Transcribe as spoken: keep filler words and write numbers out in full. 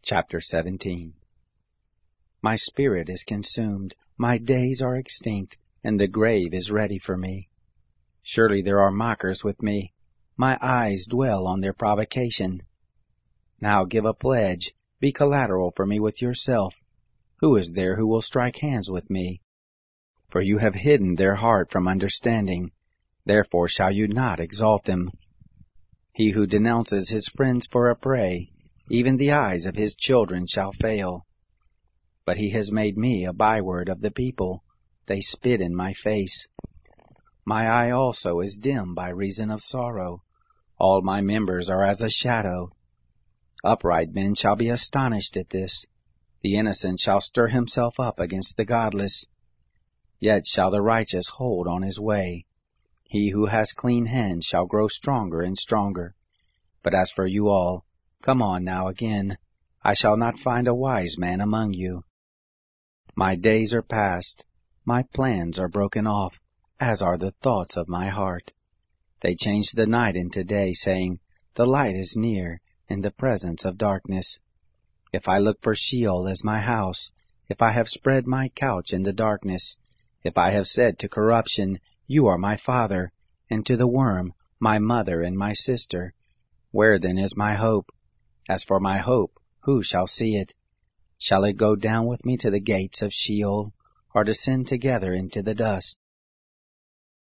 Chapter seventeen. My spirit is consumed, my days are extinct, and the grave is ready for me. Surely there are mockers with me, my eyes dwell on their provocation. Now give a pledge, be collateral for me with yourself. Who is there who will strike hands with me? For you have hidden their heart from understanding, therefore shall you not exalt them. He who denounces his friends for a prey, even the eyes of his children shall fail. But he has made me a byword of the people, they spit in my face. My eye also is dim by reason of sorrow, all my members are as a shadow. Upright men shall be astonished at this, the innocent shall stir himself up against the godless. Yet shall the righteous hold on his way, he who has clean hands shall grow stronger and stronger. But as for you all, come on now again, I shall not find a wise man among you. My days are past, my plans are broken off, as are the thoughts of my heart. They change the night into day, saying, the light is near, in the presence of darkness. If I look for Sheol as my house, if I have spread my couch in the darkness, if I have said to corruption, you are my father, and to the worm, my mother and my sister, where then is my hope? As for my hope, who shall see it? Shall it go down with me to the gates of Sheol, or descend together into the dust?